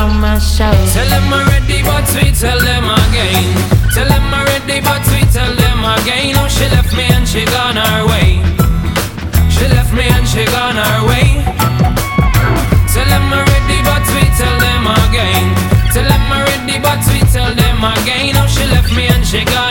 on my shoulder. Tell them I'm ready, but we tell them again. Tell them I'm ready, but we tell them again. Oh, she left me and she gone her way. She left me and she gone her way. Tell them I'm ready, but we tell them again. Tell them I'm ready, but we tell them again. Oh, she left me and she gone